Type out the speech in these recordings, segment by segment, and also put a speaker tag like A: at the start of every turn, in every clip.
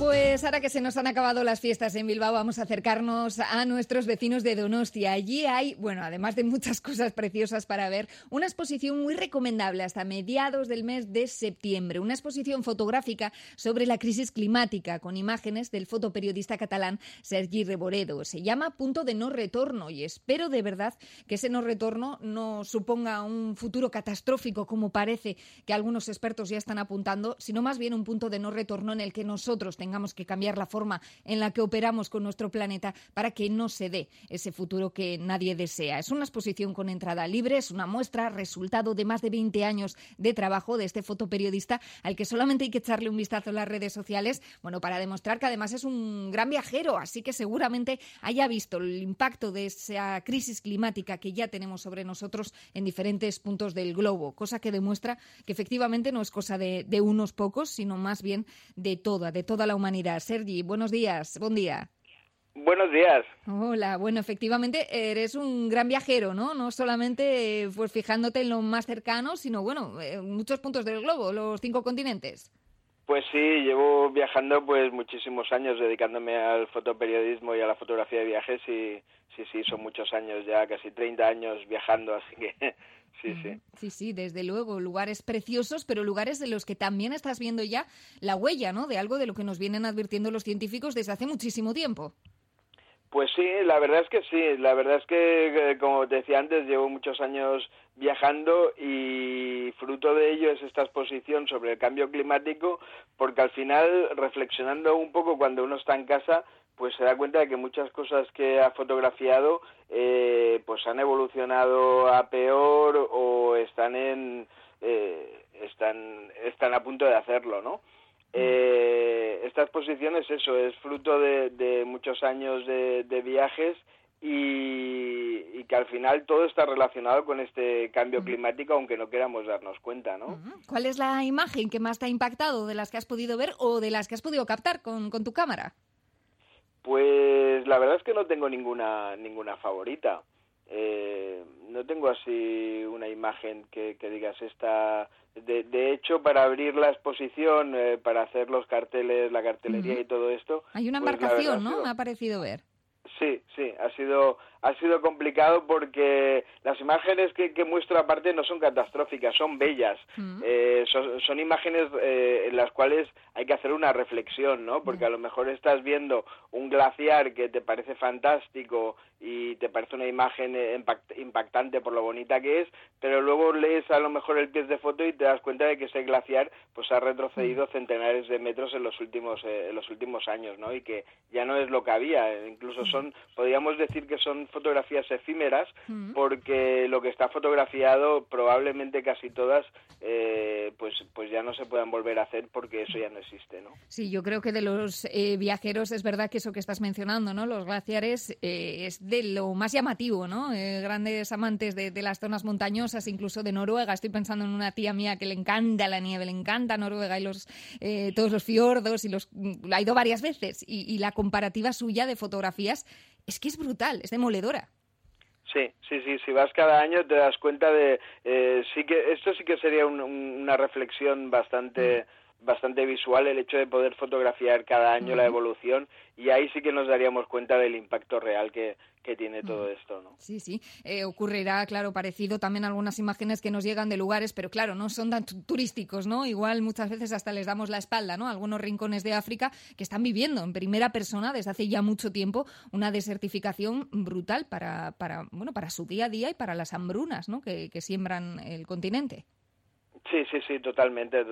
A: Pues ahora que se nos han acabado las fiestas en Bilbao, vamos a acercarnos a nuestros vecinos de Donostia. Allí hay, bueno, además de muchas cosas preciosas para ver, una exposición muy recomendable hasta mediados del mes de septiembre. Una exposición fotográfica sobre la crisis climática con imágenes del fotoperiodista catalán Sergi Reboredo. Se llama Punto de no retorno y espero de verdad que ese no retorno no suponga un futuro catastrófico como parece que algunos expertos ya están apuntando, sino más bien un punto de no retorno en el que nosotros tengamos que cambiar la forma en la que operamos con nuestro planeta para que no se dé ese futuro que nadie desea. Es una exposición con entrada libre, es una muestra, resultado de más de 20 años de trabajo de este fotoperiodista al que solamente hay que echarle un vistazo en las redes sociales, bueno, para demostrar que además es un gran viajero, así que seguramente haya visto el impacto de esa crisis climática que ya tenemos sobre nosotros en diferentes puntos del globo, cosa que demuestra que efectivamente no es cosa de unos pocos, sino más bien de toda la humanidad. Sergi, buenos días, buen día.
B: Buenos días.
A: Hola, bueno, efectivamente eres un gran viajero, ¿no? No solamente pues fijándote en lo más cercano, sino, bueno, muchos puntos del globo, los 5 continentes.
B: Pues sí, llevo viajando pues muchísimos años dedicándome al fotoperiodismo y a la fotografía de viajes y sí, son muchos años ya, casi 30 años viajando, así que sí.
A: Sí, desde luego, lugares preciosos, pero lugares de los que también estás viendo ya la huella, ¿no? De algo de lo que nos vienen advirtiendo los científicos desde hace muchísimo tiempo.
B: Pues sí, la verdad es que sí, la verdad es que, como te decía antes, llevo muchos años viajando y fruto de ello es esta exposición sobre el cambio climático, porque al final, reflexionando un poco cuando uno está en casa, pues se da cuenta de que muchas cosas que ha fotografiado pues han evolucionado a peor o están a punto de hacerlo, ¿no? Esta exposición es eso, es fruto de muchos años de viajes y que al final todo está relacionado con este cambio climático, aunque no queramos darnos cuenta, ¿no?
A: ¿Cuál es la imagen que más te ha impactado de las que has podido ver o de las que has podido captar con tu cámara?
B: Pues la verdad es que no tengo ninguna favorita. No tengo así una imagen que digas esta. De hecho, para abrir la exposición, para hacer los carteles, la cartelería y todo esto...
A: Hay una
B: pues,
A: embarcación, ¿no? Me ha parecido ver.
B: Sí, ha sido complicado porque las imágenes que muestro aparte no son catastróficas, son bellas. Son imágenes en las cuales hay que hacer una reflexión, ¿no? Porque a lo mejor estás viendo un glaciar que te parece fantástico y te parece una imagen impactante por lo bonita que es, pero luego lees a lo mejor el pie de foto y te das cuenta de que ese glaciar pues ha retrocedido centenares de metros en los últimos años, ¿no? Y que ya no es lo que había, incluso podríamos decir que son fotografías efímeras porque lo que está fotografiado probablemente casi todas pues ya no se puedan volver a hacer porque eso ya no existe, ¿no?
A: Sí, yo creo que de los viajeros es verdad que eso que estás mencionando, ¿no? Los glaciares es de lo más llamativo, ¿no? Grandes amantes de las zonas montañosas, incluso de Noruega. Estoy pensando en una tía mía que le encanta la nieve, le encanta Noruega y todos los fiordos ha ido varias veces y la comparativa suya de fotografías es que es brutal, es demoledora.
B: Sí, si vas cada año te das cuenta de esto sí que sería una reflexión bastante visual, el hecho de poder fotografiar cada año la evolución, y ahí sí que nos daríamos cuenta del impacto real que tiene todo esto, ¿no?
A: Sí. Ocurrirá, claro, parecido también algunas imágenes que nos llegan de lugares, pero claro, no son tan turísticos, ¿no? Igual muchas veces hasta les damos la espalda, ¿no? Algunos rincones de África que están viviendo en primera persona desde hace ya mucho tiempo una desertificación brutal para su día a día y para las hambrunas, ¿no? que siembran el continente.
B: Sí, totalmente.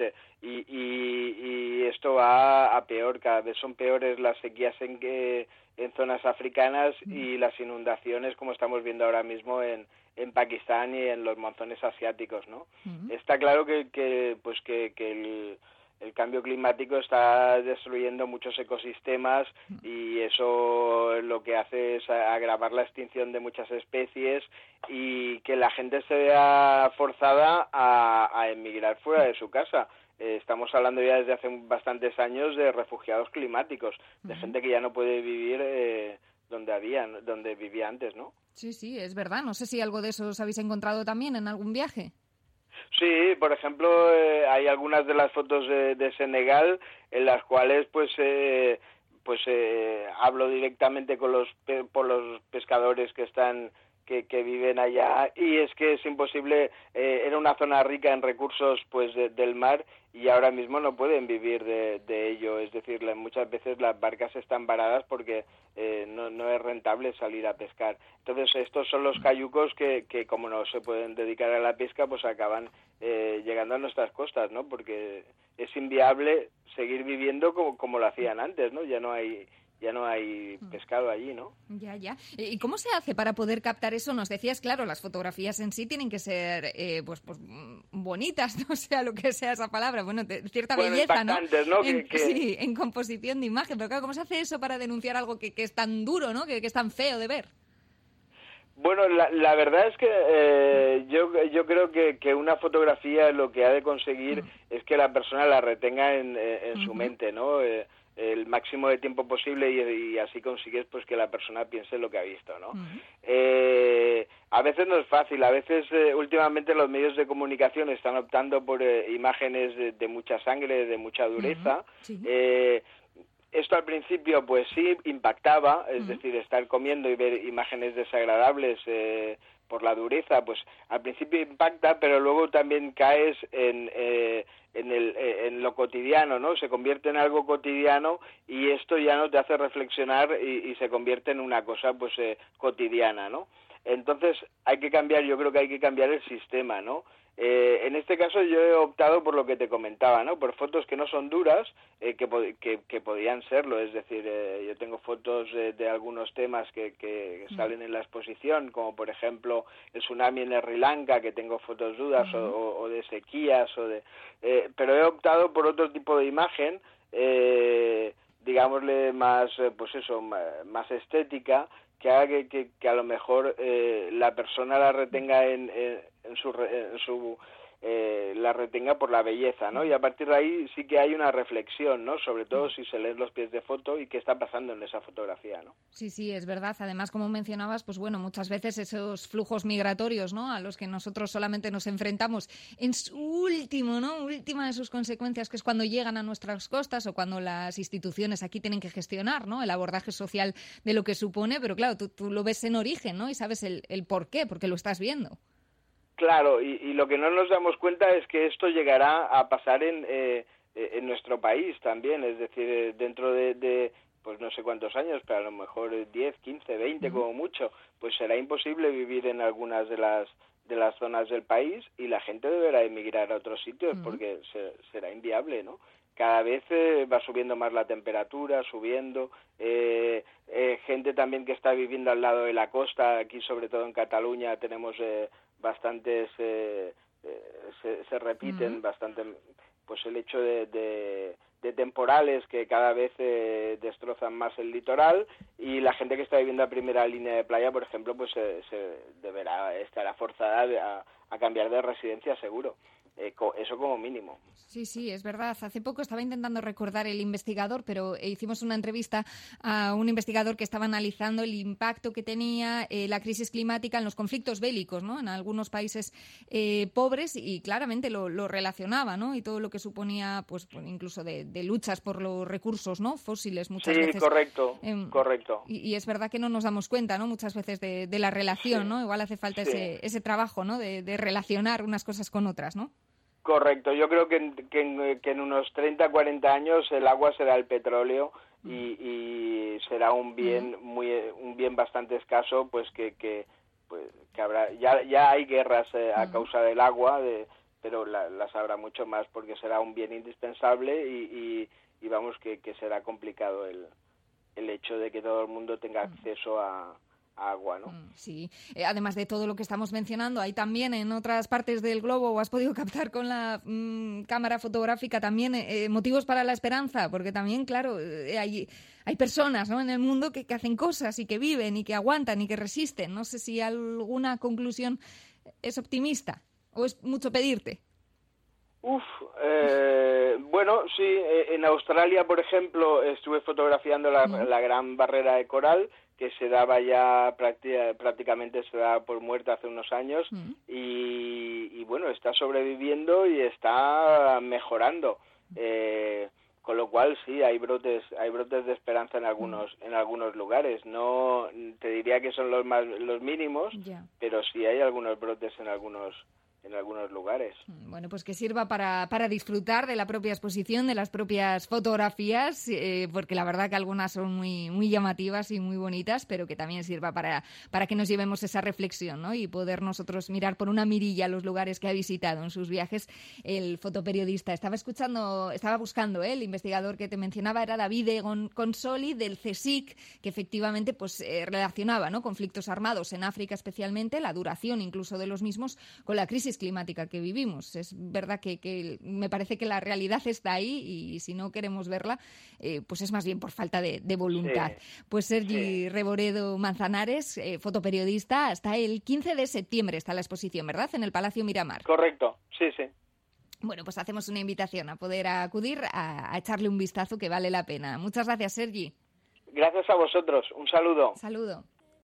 B: Y esto va a peor, cada vez son peores las sequías en zonas africanas y las inundaciones, como estamos viendo ahora mismo en Pakistán y en los monzones asiáticos, ¿no? Está claro que el cambio climático está destruyendo muchos ecosistemas y eso lo que hace es agravar la extinción de muchas especies y que la gente se vea forzada a emigrar fuera de su casa. Estamos hablando ya desde hace bastantes años de refugiados climáticos, de gente que ya no puede vivir donde vivía antes, ¿no?
A: Sí, es verdad. No sé si algo de eso os habéis encontrado también en algún viaje.
B: Sí, por ejemplo, hay algunas de las fotos de Senegal en las cuales hablo directamente con por los pescadores que viven allá, y es que es imposible. Era una zona rica en recursos pues del mar, y ahora mismo no pueden vivir de ello. Es decir, muchas veces las barcas están varadas porque no es rentable salir a pescar. Entonces estos son los cayucos que como no se pueden dedicar a la pesca, pues acaban llegando a nuestras costas, ¿no? Porque es inviable seguir viviendo como lo hacían antes, ¿no? Ya no hay pescado allí, ¿no?
A: Ya. ¿Y cómo se hace para poder captar eso? Nos decías, claro, las fotografías en sí tienen que ser pues bonitas, no sea lo que sea esa palabra, bueno, cierta belleza, ¿no?
B: ¿no?
A: Sí, en composición de imagen, pero claro, ¿cómo se hace eso para denunciar algo que es tan duro, ¿no? Que es tan feo de ver?
B: Bueno, la verdad es que yo creo que una fotografía lo que ha de conseguir es que la persona la retenga en su mente, ¿no? El máximo de tiempo posible, y así consigues pues que la persona piense lo que ha visto, ¿no? A veces no es fácil, a veces últimamente los medios de comunicación están optando por imágenes de mucha sangre, de mucha dureza.
A: Sí.
B: Esto al principio pues sí impactaba, es decir, estar comiendo y ver imágenes desagradables por la dureza, pues al principio impacta, pero luego también caes en lo cotidiano, ¿no? Se convierte en algo cotidiano, y esto ya no te hace reflexionar y se convierte en una cosa pues cotidiana, ¿no? Entonces yo creo que hay que cambiar el sistema, ¿no? En este caso yo he optado por lo que te comentaba, ¿no? Por fotos que no son duras, que podían serlo. Es decir, yo tengo fotos de algunos temas que salen en la exposición, como por ejemplo el tsunami en Sri Lanka, que tengo fotos duras, o de sequías, pero he optado por otro tipo de imagen, digámosle más, más estética, que haga que a lo mejor la persona la retenga la retenga por la belleza, ¿no? Y a partir de ahí sí que hay una reflexión, ¿no? Sobre todo si se leen los pies de foto y qué está pasando en esa fotografía, ¿no?
A: Sí, es verdad. Además, como mencionabas, pues bueno, muchas veces esos flujos migratorios, ¿no? A los que nosotros solamente nos enfrentamos en su última de sus consecuencias, que es cuando llegan a nuestras costas o cuando las instituciones aquí tienen que gestionar, ¿no? El abordaje social de lo que supone, pero claro, tú lo ves en origen, ¿no? Y sabes el por qué, porque lo estás viendo.
B: Claro, y lo que no nos damos cuenta es que esto llegará a pasar en nuestro país también, es decir, dentro de pues no sé cuántos años, pero a lo mejor 10, 15, 20 como mucho, pues será imposible vivir en algunas de las zonas del país, y la gente deberá emigrar a otros sitios porque será inviable, ¿no? Cada vez va subiendo más la temperatura, gente también que está viviendo al lado de la costa. Aquí, sobre todo en Cataluña, tenemos bastantes, se repiten bastante, pues el hecho de temporales que cada vez destrozan más el litoral, y la gente que está viviendo a primera línea de playa, por ejemplo, pues estará forzada a cambiar de residencia, seguro. Eso como mínimo.
A: Sí, es verdad. Hace poco estaba intentando recordar el investigador, pero hicimos una entrevista a un investigador que estaba analizando el impacto que tenía la crisis climática en los conflictos bélicos, ¿no? En algunos países pobres, y claramente lo relacionaba, ¿no? Y todo lo que suponía, pues incluso de luchas por los recursos, ¿no? Fósiles muchas veces.
B: Sí, correcto.
A: Y es verdad que no nos damos cuenta, ¿no? Muchas veces de la relación, ¿no? Igual hace falta ese trabajo, ¿no? De relacionar unas cosas con otras, ¿no?
B: Correcto, yo creo que en unos 30, 40 años el agua será el petróleo, y será un bien bastante escaso, pues que habrá, ya hay guerras a causa del agua, pero las habrá mucho más, porque será un bien indispensable, y vamos que será complicado el hecho de que todo el mundo tenga acceso a agua, ¿no?
A: Sí, además de todo lo que estamos mencionando, hay también en otras partes del globo, o has podido captar con la cámara fotográfica también motivos para la esperanza, porque también, claro, hay personas, ¿no?, en el mundo que hacen cosas y que viven y que aguantan y que resisten. No sé si alguna conclusión es optimista o es mucho pedirte.
B: Bueno, sí, en Australia, por ejemplo, estuve fotografiando la gran barrera de coral, que se daba ya prácticamente se daba por muerta hace unos años, y y bueno, está sobreviviendo y está mejorando. Con lo cual sí, hay brotes de esperanza en algunos lugares. No te diría que son los mínimos, pero sí hay algunos brotes en algunos lugares.
A: Bueno, pues que sirva para disfrutar de la propia exposición, de las propias fotografías, porque la verdad que algunas son muy, muy llamativas y muy bonitas, pero que también sirva para que nos llevemos esa reflexión, ¿no? Y poder nosotros mirar por una mirilla los lugares que ha visitado en sus viajes el fotoperiodista. Estaba buscando, el investigador que te mencionaba era David Consoli del CSIC, que efectivamente pues relacionaba, ¿no?, conflictos armados en África especialmente, la duración incluso de los mismos, con la crisis climática que vivimos. Es verdad que me parece que la realidad está ahí y si no queremos verla, pues es más bien por falta de voluntad. Sí. Pues Sergi Reboredo Manzanares, fotoperiodista, hasta el 15 de septiembre está la exposición, ¿verdad?, en el Palacio Miramar.
B: Correcto, sí.
A: Bueno, pues hacemos una invitación a poder acudir a echarle un vistazo que vale la pena. Muchas gracias, Sergi.
B: Gracias a vosotros. Un saludo.
A: Saludo.